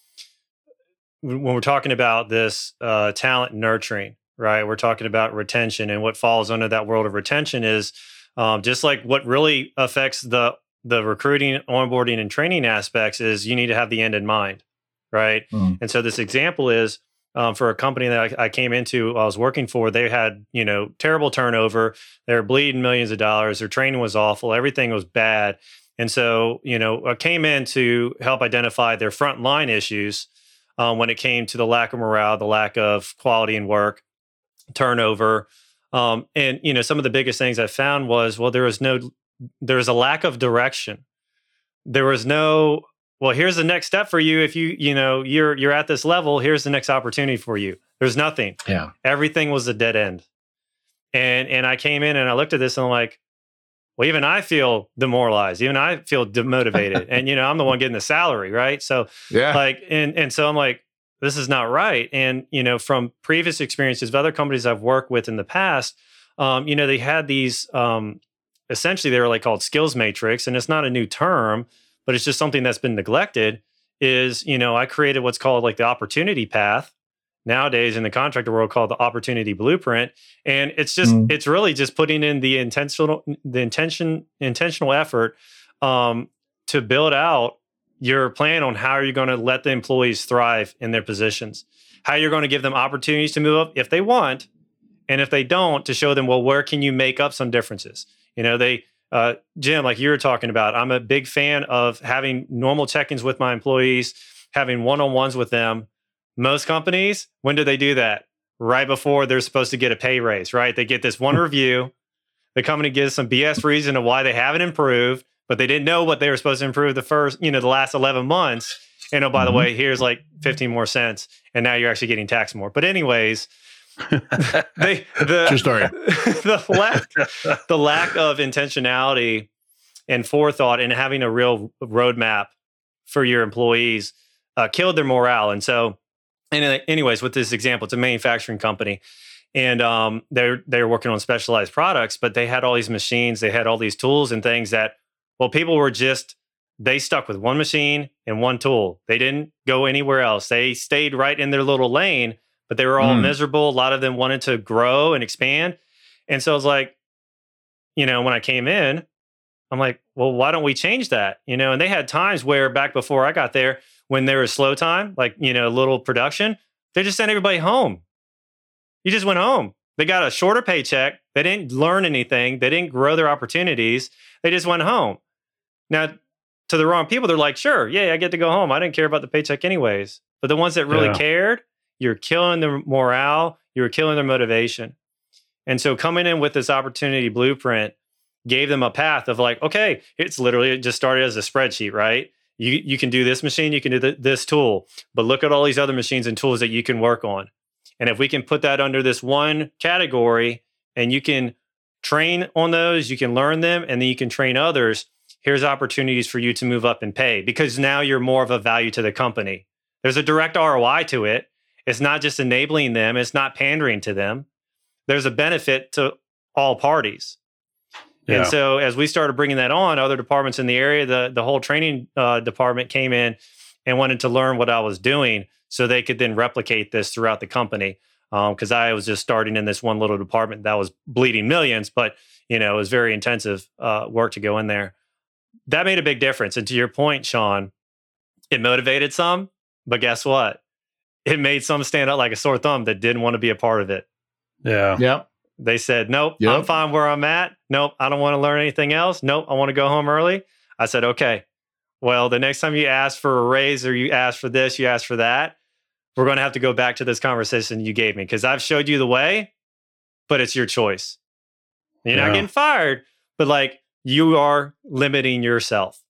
when we're talking about this, uh, talent nurturing, right? We're talking about retention, and what falls under that world of retention is um, just like what really affects the the recruiting, onboarding, and training aspects is you need to have the end in mind, right? Mm. And so this example is um, for a company that I, I came into, I was working for. They had you know terrible turnover. They were bleeding millions of dollars. Their training was awful. Everything was bad. And so you know I came in to help identify their frontline issues um, when it came to the lack of morale, the lack of quality in work, turnover. Um, and, you know, some of the biggest things I found was, well, there was no, there was a lack of direction. There was no, well, here's the next step for you. If you, you know, you're, you're at this level, here's the next opportunity for you. There's nothing. Yeah. Everything was a dead end. And, and I came in and I looked at this and I'm like, well, even I feel demoralized. Even I feel demotivated. And, you know, I'm the one getting the salary. Right. So yeah, like, and, and so I'm like, this is not right. And, you know, from previous experiences of other companies I've worked with in the past, um, you know, they had these, um, essentially they were like called skills matrix. And it's not a new term, but it's just something that's been neglected is, you know, I created what's called like the opportunity path nowadays in the contractor world called the opportunity blueprint. And it's just, mm. it's really just putting in the intentional, the intention, intentional effort um, to build out your plan on how you're going to let the employees thrive in their positions, how you're going to give them opportunities to move up if they want, And if they don't, to show them, well, where can you make up some differences? You know, they, uh, Jim, like you were talking about, I'm a big fan of having normal check-ins with my employees, having one-on-ones with them. Most companies, when do they do that? Right before they're supposed to get a pay raise, right? They get this one review. The company gives some B S reason of why they haven't improved, but they didn't know what they were supposed to improve the first, you know, the last eleven months. And oh, by mm-hmm. the way, here's like fifteen more cents. And now you're actually getting taxed more. But anyways, they, the, True story. the lack, the lack of intentionality and forethought and having a real roadmap for your employees uh, killed their morale. And so, and anyways, with this example, it's a manufacturing company. And um, they're they're working on specialized products, but they had all these machines, they had all these tools and things that, well, people were just, they stuck with one machine and one tool. They didn't go anywhere else. They stayed right in their little lane, but they were all mm. miserable. A lot of them wanted to grow and expand. And so I was like, you know, when I came in, I'm like, well, why don't we change that? You know, and they had times where back before I got there, when there was slow time, like, you know, little production, they just sent everybody home. You just went home. They got a shorter paycheck. They didn't learn anything. They didn't grow their opportunities. They just went home. Now, to the wrong people, they're like, sure, yeah, I get to go home. I didn't care about the paycheck anyways. But the ones that really yeah. cared, you're killing their morale. You were killing their motivation. And so coming in with this opportunity blueprint gave them a path of like, okay, it's literally, it just started as a spreadsheet, right? You you can do this machine, you can do th- this tool, but look at all these other machines and tools that you can work on. And if we can put that under this one category and you can train on those, you can learn them, and then you can train others, here's opportunities for you to move up and pay because now you're more of a value to the company. There's a direct R O I to it. It's not just enabling them. It's not pandering to them. There's a benefit to all parties. Yeah. And so as we started bringing that on, other departments in the area, the, the whole training uh, department came in and wanted to learn what I was doing so they could then replicate this throughout the company. Because um, I was just starting in this one little department that was bleeding millions, but you know, it was very intensive uh, work to go in there. That made a big difference. And to your point, Sean, it motivated some, but guess what? It made some stand out like a sore thumb that didn't want to be a part of it. Yeah. Yep. They said, nope, yep. I'm fine where I'm at. Nope, I don't want to learn anything else. Nope, I want to go home early. I said, okay, well, the next time you ask for a raise or you ask for this, you ask for that, we're going to have to go back to this conversation you gave me because I've showed you the way, but it's your choice. You're yeah. not getting fired, but like you are limiting yourself.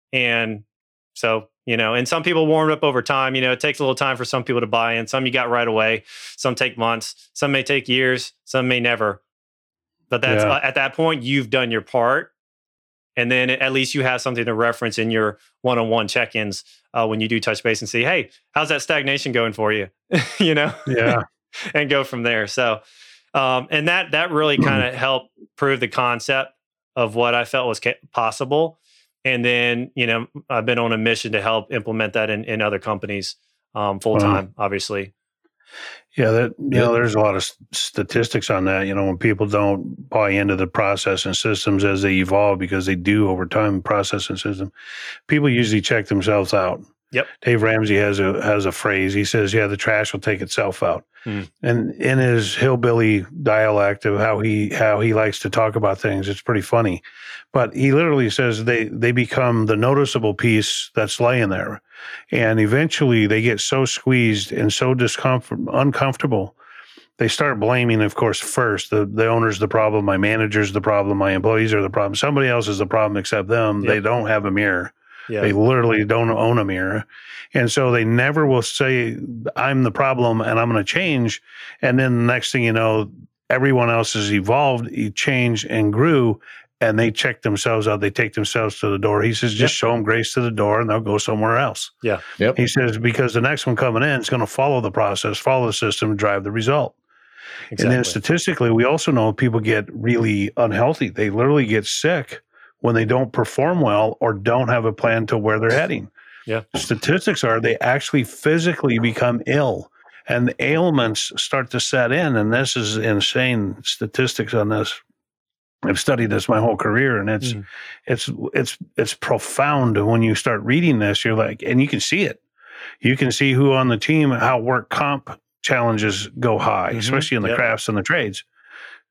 And so, you know, and some people warmed up over time. You know, it takes a little time for some people to buy in. Some you got right away. Some take months. Some may take years. Some may never. But that's yeah. uh, at that point, you've done your part. And then at least you have something to reference in your one-on-one check-ins uh, when you do touch base and see, hey, how's that stagnation going for you? you know? Yeah. And go from there. So, um, and that that really kind of helped prove the concept of what I felt was ca- possible. And then, you know, I've been on a mission to help implement that in, in other companies um, full time, wow. obviously. Yeah, that you know, there's a lot of statistics on that. You know, when people don't buy into the process and systems as they evolve, because they do over time, process and system, people usually check themselves out. Yep. Dave Ramsey has a has a phrase. He says, "Yeah, the trash will take itself out." Mm. And in his hillbilly dialect of how he how he likes to talk about things, it's pretty funny. But he literally says they they become the noticeable piece that's laying there, and eventually they get so squeezed and so discomfort uncomfortable. They start blaming, of course, first the the owner's the problem, my manager's the problem, my employees are the problem. Somebody else is the problem except them. Yep. They don't have a mirror. Yeah. They literally don't own a mirror. And so they never will say, I'm the problem and I'm going to change. And then the next thing you know, everyone else has evolved, changed and grew, and they check themselves out. They take themselves to the door. He says, just yep. show them grace to the door and they'll go somewhere else. Yeah. Yep. He says, because the next one coming in is going to follow the process, follow the system, drive the result. Exactly. And then statistically, we also know people get really unhealthy. They literally get sick when they don't perform well or don't have a plan to where they're heading. Yeah. Statistics are they actually physically become ill and the ailments start to set in. And this is insane statistics on this. I've studied this my whole career, and it's mm. it's it's it's profound when you start reading this. You're like, and you can see it. You can see who on the team, how work comp challenges go high, mm-hmm. especially in the yep. crafts and the trades.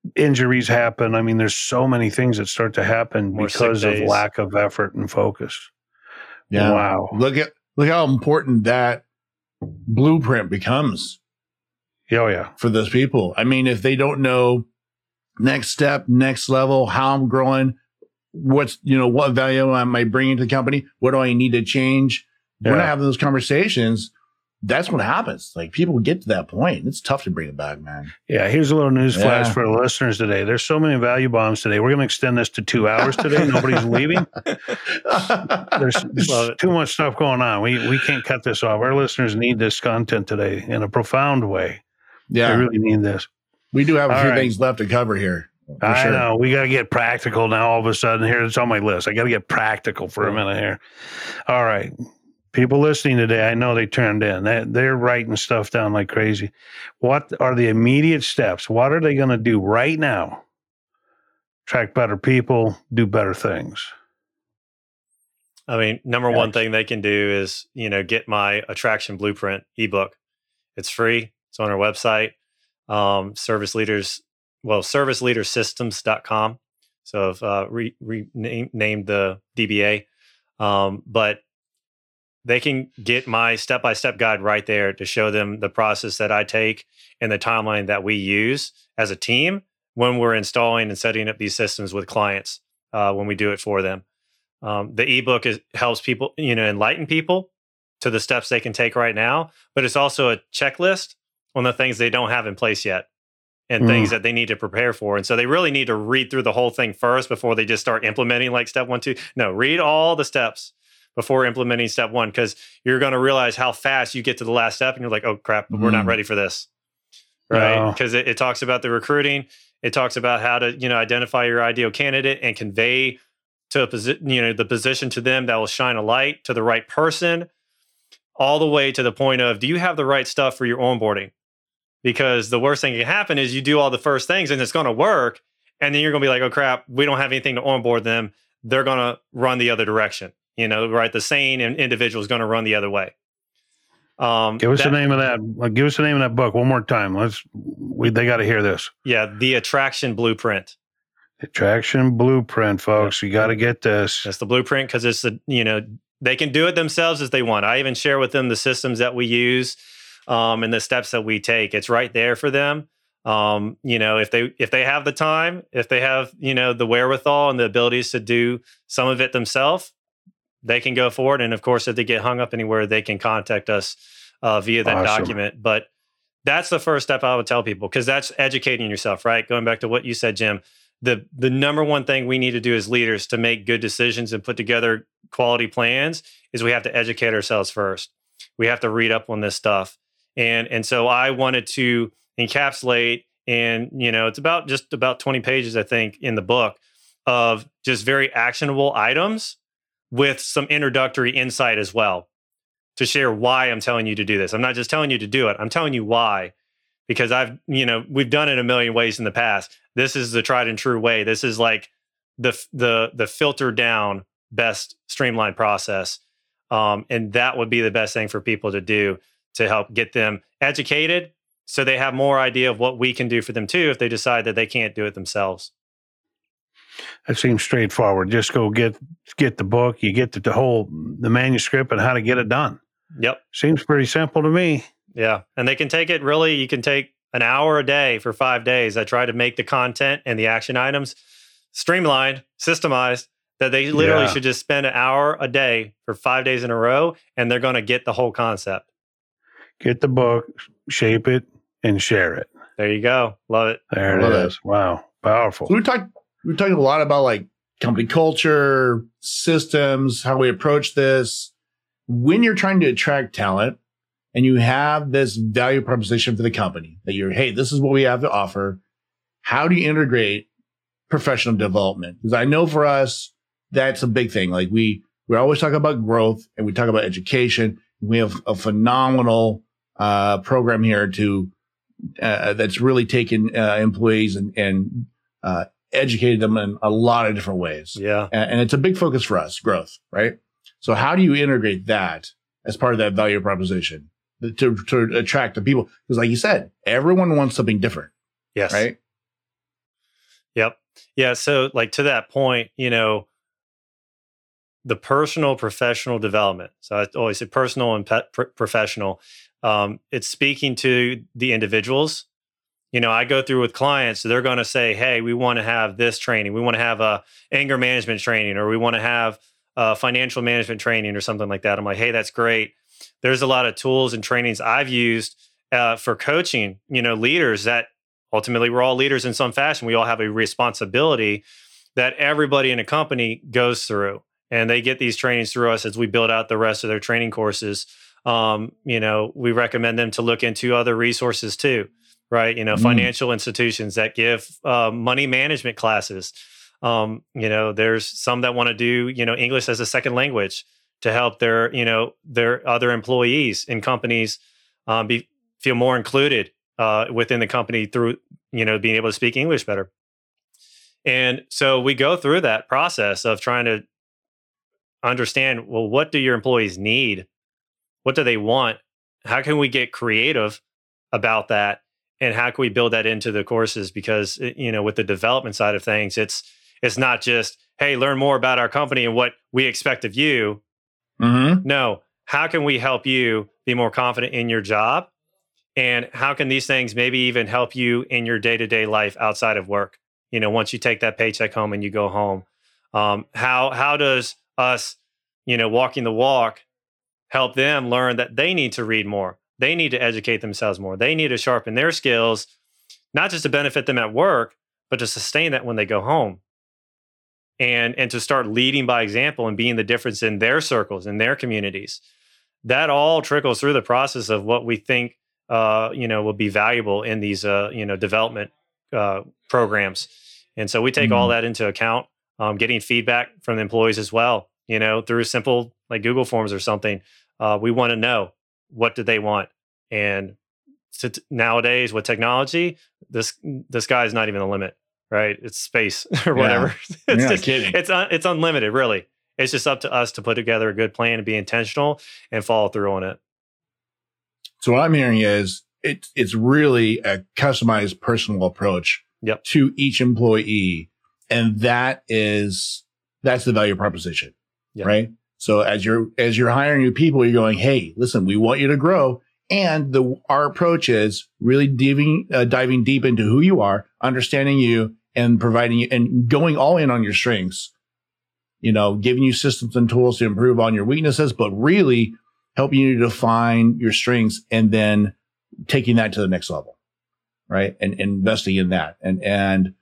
injuries happen. I mean, there's so many things that start to happen More because sick of days. lack of effort and focus. Yeah. Wow. Look at look how important that blueprint becomes Oh, yeah. for those people. I mean, if they don't know next step, next level, how I'm growing, what's, you know, what value am I bringing to the company? What do I need to change? Yeah. We're not having those conversations. That's what happens. Like, people get to that point. It's tough to bring it back, man. Yeah, here's a little news flash Yeah. for the listeners today. There's so many value bombs today. We're going to extend this to two hours today. Nobody's leaving. There's, there's too much stuff going on. We we can't cut this off. Our listeners need this content today in a profound way. Yeah. They really need this. We do have a All few right. things left to cover here. for I sure. know. We got to get practical now all of a sudden. Here, it's on my list. I got to get practical for a minute here. All right. People listening today, I know they turned in. They, they're writing stuff down like crazy. What are the immediate steps? What are they going to do right now? Attract better people, do better things. I mean, number one thing they can do is, you know, get my Attraction Blueprint ebook. It's free. It's on our website. Um, service leaders, well, service leader systems dot com. So I've uh, re, re, name, named the D B A. Um, but they can get my step-by-step guide right there to show them the process that I take and the timeline that we use as a team when we're installing and setting up these systems with clients, uh, when we do it for them. Um, the ebook is, helps people, you know, enlighten people to the steps they can take right now, but it's also a checklist on the things they don't have in place yet and Mm. things that they need to prepare for. And so they really need to read through the whole thing first before they just start implementing like step one, two. No, read all the steps before implementing step one, because you're going to realize how fast you get to the last step and you're like, oh crap, we're not Mm. ready for this. Right. No. Because it, it talks about the recruiting. It talks about how to, you know, identify your ideal candidate and convey to a position, you know, the position to them that will shine a light to the right person, all the way to the point of, do you have the right stuff for your onboarding? Because the worst thing that can happen is you do all the first things and it's going to work. And then you're going to be like, oh crap, we don't have anything to onboard them. They're going to run the other direction. You know, right? The sane individual is going to run the other way. Um, Give us that- the name of that. uh, Give us the name of that book one more time. Let's. We they got to hear this. Yeah, the Attraction Blueprint. Attraction Blueprint, folks. You got to get this. That's the blueprint because it's the, you know, they can do it themselves as they want. I even share with them the systems that we use um, and the steps that we take. It's right there for them. Um, you know, if they if they have the time, if they have, you know, the wherewithal and the abilities to do some of it themselves, they can go forward. And of course, if they get hung up anywhere, they can contact us uh, via that Awesome. document. But that's the first step I would tell people, because that's educating yourself, right? Going back to what you said, Jim, the the number one thing we need to do as leaders to make good decisions and put together quality plans is we have to educate ourselves first. We have to read up on this stuff. And and so I wanted to encapsulate, and you know, it's about just about twenty pages, I think, in the book of just very actionable items with some introductory insight as well to share why I'm telling you to do this. I'm not just telling you to do it. I'm telling you why, because I've, you know, we've done it a million ways in the past. This is the tried and true way. This is like the the the filtered down best streamlined process. Um, and that would be the best thing for people to do to help get them educated so they have more idea of what we can do for them too if they decide that they can't do it themselves. That seems straightforward. Just go get get the book. You get the, the whole the manuscript and how to get it done. Yep. Seems pretty simple to me. Yeah. And they can take it really, you can take an hour a day for five days. I try to make the content and the action items streamlined, systemized, that they literally Yeah. should just spend an hour a day for five days in a row, and they're going to get the whole concept. Get the book, shape it, and share it. There you go. Love it. There Love it it. is. Wow. Powerful. So we talked we talked a lot about like company culture, systems, how we approach this. When you're trying to attract talent and you have this value proposition for the company that you're, hey, this is what we have to offer. How do you integrate professional development? Because I know for us, that's a big thing. Like we we always talk about growth and we talk about education. We have a phenomenal uh, program here to uh, that's really taken uh, employees and and uh, educated them in a lot of different ways. Yeah. And, and it's a big focus for us, growth, right? So how do you integrate that as part of that value proposition to, to attract the people? Because like you said, everyone wants something different, Yes. right? Yep. Yeah. So, like to that point, you know, the personal professional development. So I always say personal and pe- pr- professional. Um, it's speaking to the individuals. You know, I go through with clients, so they're going to say, "Hey, we want to have this training. We want to have a anger management training, or we want to have a financial management training, or something like that." I'm like, "Hey, that's great." There's a lot of tools and trainings I've used uh, for coaching. You know, leaders that ultimately we're all leaders in some fashion. We all have a responsibility that everybody in a company goes through, and they get these trainings through us as we build out the rest of their training courses. Um, you know, we recommend them to look into other resources too. Right. You know, mm. financial institutions that give uh, money management classes. Um, you know, there's some that want to do, you know, English as a second language to help their, you know, their other employees in companies um, be feel more included uh, within the company through, you know, being able to speak English better. And so we go through that process of trying to understand, well, what do your employees need? What do they want? How can we get creative about that? And how can we build that into the courses? Because, you know, with the development side of things, it's it's not just, hey, learn more about our company and what we expect of you. Mm-hmm. No, how can we help you be more confident in your job? And how can these things maybe even help you in your day-to-day life outside of work? You know, once you take that paycheck home and you go home, um, how how does us, you know, walking the walk help them learn that they need to read more? They need to educate themselves more. They need to sharpen their skills, not just to benefit them at work, but to sustain that when they go home. And, and to start leading by example and being the difference in their circles, in their communities. That all trickles through the process of what we think, uh, you know, will be valuable in these, uh, you know, development uh, programs. And so we take mm. all that into account, um, getting feedback from the employees as well, you know, through simple like Google Forms or something. Uh, we want to know, what do they want? And to, nowadays with technology, this the sky is not even the limit, right? It's space or whatever. Yeah. It's You're just, not kidding. It's un, it's unlimited, really. It's just up to us to put together a good plan and be intentional and follow through on it. So what I'm hearing is it, it's really a customized personal approach yep. to each employee. And that is, that's the value proposition, yep. right? So as you're, as you're hiring new people, you're going, hey, listen, we want you to grow. And the, our approach is really diving, uh, diving deep into who you are, understanding you and providing you and going all in on your strengths, you know, giving you systems and tools to improve on your weaknesses, but really helping you to define your strengths and then taking that to the next level, right? And, and investing in that. And, and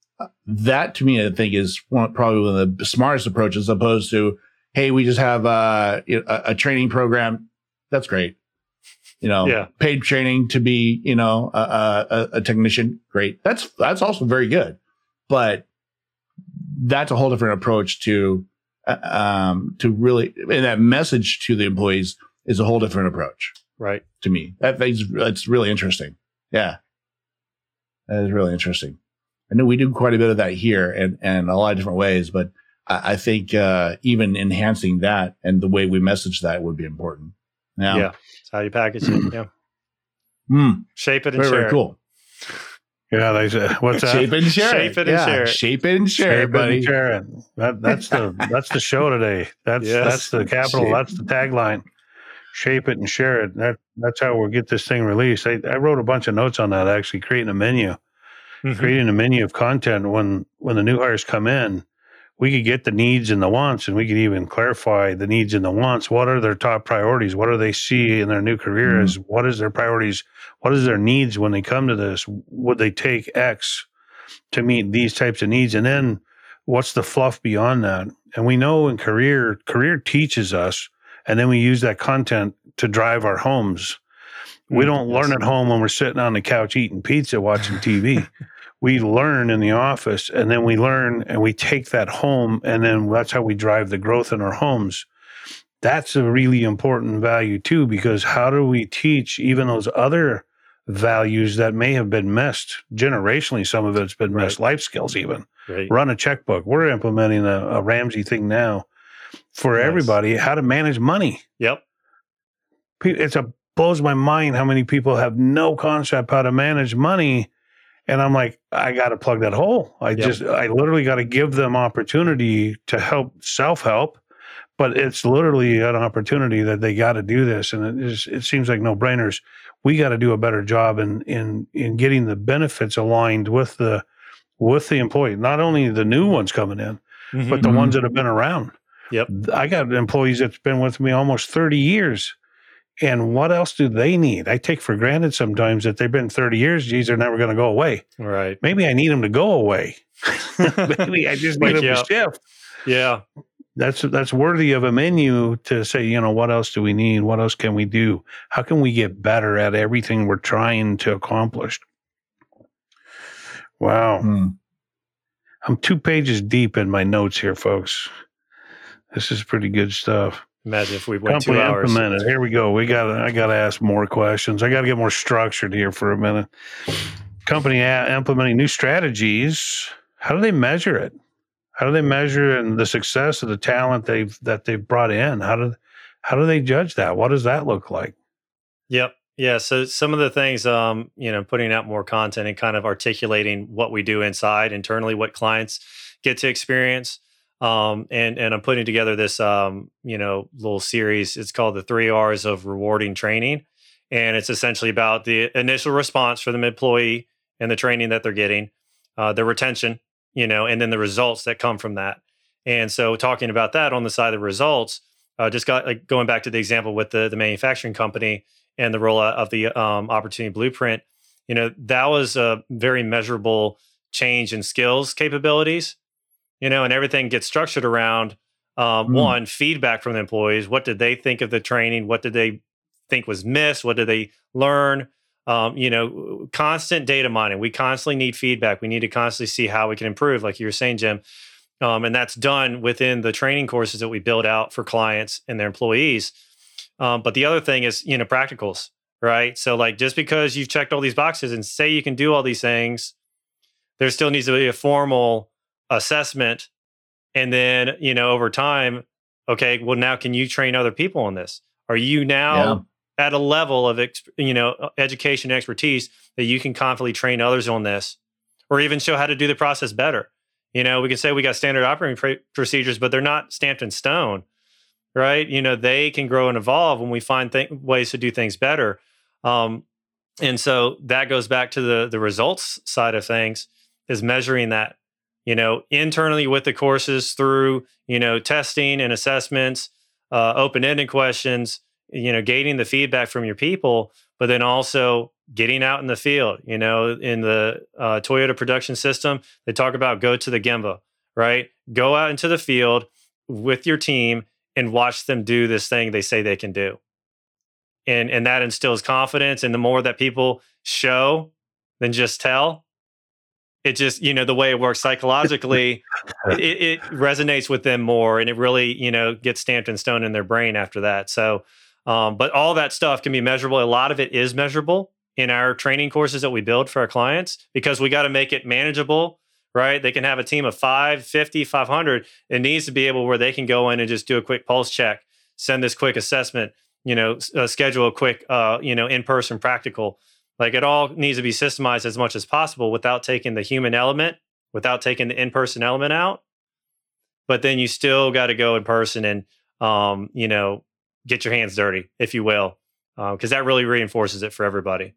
that to me, I think is one, probably one of the smartest approaches, as opposed to, hey, we just have uh, a, a training program. That's great. You know, yeah. paid training to be, you know, a, a, a technician. Great. That's, that's also very good. But that's a whole different approach to, um, to really, and that message to the employees is a whole different approach. Right. To me, that thing's, that's really interesting. Yeah. That is really interesting. I know we do quite a bit of that here and, and a lot of different ways, but I, I think, uh, even enhancing that and the way we message that would be important. Now, yeah. That's how you package it. Yeah. Mm, Shape it and very, share very cool. Yeah, they say, what's that? Shape it and share Shape it and yeah. share it. Shape it and share Shape it, buddy. And share it. That, that's the that's the show today. That's Yes. that's the capital. Shape. That's the tagline. Shape it and share it. That that's how we'll get this thing released. I, I wrote a bunch of notes on that. Actually, creating a menu, mm-hmm. creating a menu of content. When when the new hires come in, we could get the needs and the wants, and we could even clarify the needs and the wants. What are their top priorities? What do they see in their new career mm-hmm. as? What is their priorities? What is their needs when they come to this? Would they take X to meet these types of needs? And then what's the fluff beyond that? And we know in career, career teaches us, and then we use that content to drive our homes. We mm-hmm. don't learn at home when we're sitting on the couch eating pizza, watching T V. We learn in the office, and then we learn and we take that home, and then that's how we drive the growth in our homes. That's a really important value too, because how do we teach even those other values that may have been missed generationally? Some of it's been missed, right. Life skills even. Right. Run a checkbook. We're implementing a, a Ramsey thing now for nice. Everybody, how to manage money. Yep. It's a blows my mind how many people have no concept how to manage money. And I'm like, I got to plug that hole. I yep. just, I literally got to give them opportunity to help self-help, but it's literally an opportunity that they got to do this. And it is, it seems like no brainers. We got to do a better job in, in, in getting the benefits aligned with the, with the employee, not only the new ones coming in, mm-hmm. but the ones that have been around. Yep. I got employees that's been with me almost thirty years. And what else do they need? I take for granted sometimes that they've been thirty years. Geez, they're never going to go away. Right. Maybe I need them to go away. Maybe I just need them to shift. Yeah. That's that's worthy of a menu to say, you know, what else do we need? What else can we do? How can we get better at everything we're trying to accomplish? Wow. Hmm. I'm two pages deep in my notes here, folks. This is pretty good stuff. Imagine if we went Company two hours. Implemented. Here we go. We got. I got to ask more questions. I got to get more structured here for a minute. Company a- implementing new strategies. How do they measure it? How do they measure and the success of the talent they've that they've brought in? How do how do they judge that? What does that look like? Yep. Yeah. So some of the things, um, you know, putting out more content and kind of articulating what we do inside internally, what clients get to experience. Um, and, and I'm putting together this, um, you know, little series. It's called the three R's of rewarding training. And it's essentially about the initial response for the employee and the training that they're getting, uh, the retention, you know, and then the results that come from that. And so talking about that on the side of the results, uh, just got like going back to the example with the, the manufacturing company and the rollout of the um, opportunity blueprint, you know, that was a very measurable change in skills capabilities. You know, and everything gets structured around um, mm. one, feedback from the employees. What did they think of the training? What did they think was missed? What did they learn? Um, you know, constant data mining. We constantly need feedback. We need to constantly see how we can improve, like you were saying, Jim. Um, and that's done within the training courses that we build out for clients and their employees. Um, but the other thing is, you know, practicals, right? So like just because you've checked all these boxes and say you can do all these things, there still needs to be a formal assessment. And then, you know, over time, okay, well, now can you train other people on this? Are you now yeah. at a level of, you know, education expertise that you can confidently train others on this, or even show how to do the process better? You know, we can say we got standard operating pr- procedures, but they're not stamped in stone, right? You know, they can grow and evolve when we find th- ways to do things better. Um, and so that goes back to the the results side of things, is measuring that. You know, internally with the courses through, you know, testing and assessments, uh, open-ended questions, you know, gating the feedback from your people, but then also getting out in the field. You know, in the uh, Toyota production system, they talk about go to the Gemba, right? Go out into the field with your team and watch them do this thing they say they can do. And, and that instills confidence. And the more that people show than just tell, it just, you know, the way it works psychologically, it, it resonates with them more, and it really, you know, gets stamped in stone in their brain after that. So, um, but all that stuff can be measurable. A lot of it is measurable in our training courses that we build for our clients, because we got to make it manageable, right? They can have a team of five, fifty, five hundred. It needs to be able where they can go in and just do a quick pulse check, send this quick assessment, you know, uh, schedule a quick, uh, you know, in-person practical. Like it all needs to be systemized as much as possible without taking the human element, without taking the in-person element out. But then you still got to go in person and, um, you know, get your hands dirty, if you will, because uh, that really reinforces it for everybody.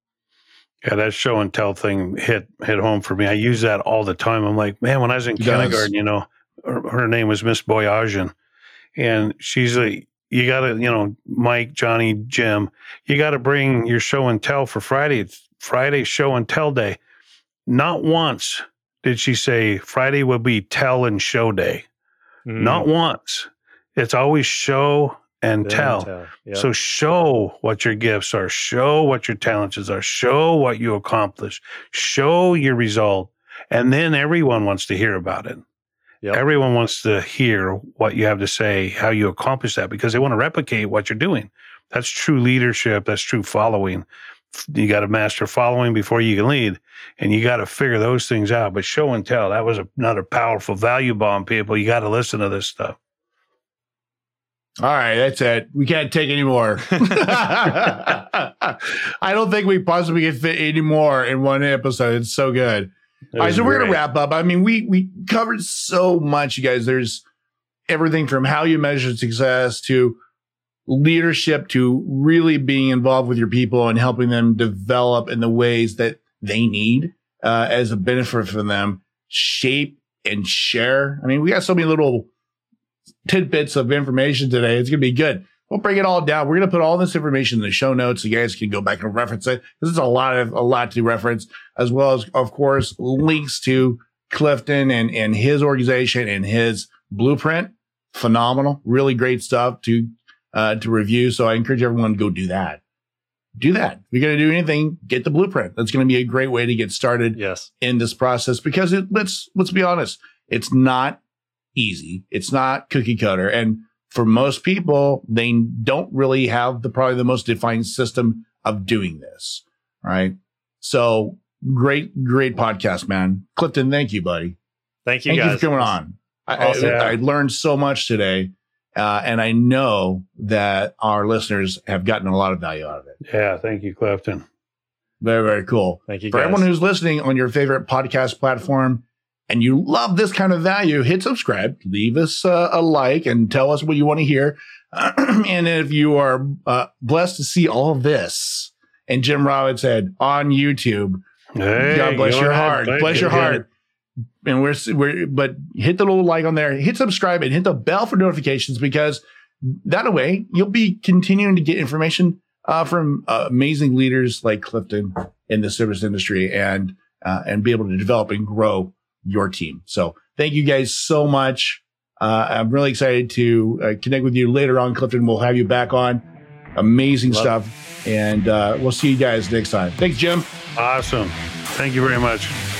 Yeah, that show and tell thing hit hit home for me. I use that all the time. I'm like, man, when I was in it kindergarten, does. you know, her, her name was Miss Boyajian, and she's like, you got to, you know, Mike, Johnny, Jim, you got to bring your show and tell for Friday. It's Friday show and tell day. Not once did she say Friday will be tell and show day. Mm. Not once. It's always show and then tell. tell. Yep. So show what your gifts are. Show what your talents are. Show what you accomplish. Show your result. And then everyone wants to hear about it. Yep. Everyone wants to hear what you have to say, how you accomplish that, because they want to replicate what you're doing. That's true leadership. That's true following. You got to master following before you can lead, and you got to figure those things out. But show and tell, that was another powerful value bomb, people. You got to listen to this stuff. All right, that's it. We can't take any more. I don't think we possibly can fit any more in one episode. It's so good. All right, so we're going to wrap up. I mean, we we covered so much, you guys. There's everything from how you measure success to leadership to really being involved with your people and helping them develop in the ways that they need uh, as a benefit for them. Shape and share. I mean, we got so many little tidbits of information today. It's going to be good. We'll break it all down. We're going to put all this information in the show notes so you guys can go back and reference it. This is a lot of a lot to reference, as well as, of course, links to Clifton and, and his organization and his blueprint. Phenomenal. Really great stuff to uh, to review. So I encourage everyone to go do that. Do that. If you're going to do anything, get the blueprint. That's going to be a great way to get started yes. in this process, because it, let's let's be honest, it's not easy. It's not cookie cutter. And for most people, they don't really have the probably the most defined system of doing this. Right. So great, great podcast, man. Clifton, thank you, buddy. Thank you, thank guys. you for coming on. Awesome. I, I, I learned so much today. Uh, and I know that our listeners have gotten a lot of value out of it. Yeah. Thank you, Clifton. Very, very cool. Thank you, For guys. everyone who's listening on your favorite podcast platform and you love this kind of value, hit subscribe, leave us uh, a like, and tell us what you want to hear. And if you are uh, blessed to see all of this, and Jim Robbins said on YouTube, hey, God bless your ahead, heart. Bless your heart. And we're, we're, but hit the little like on there, hit subscribe, and hit the bell for notifications, because that way you'll be continuing to get information uh, from uh, amazing leaders like Clifton in the service industry, and uh, and be able to develop and grow your team. So thank you guys so much. Uh, I'm really excited to uh, connect with you later on, Clifton. We'll have you back on. Amazing Love stuff. And uh, we'll see you guys next time. Thanks, Jim. Awesome. Thank you very much.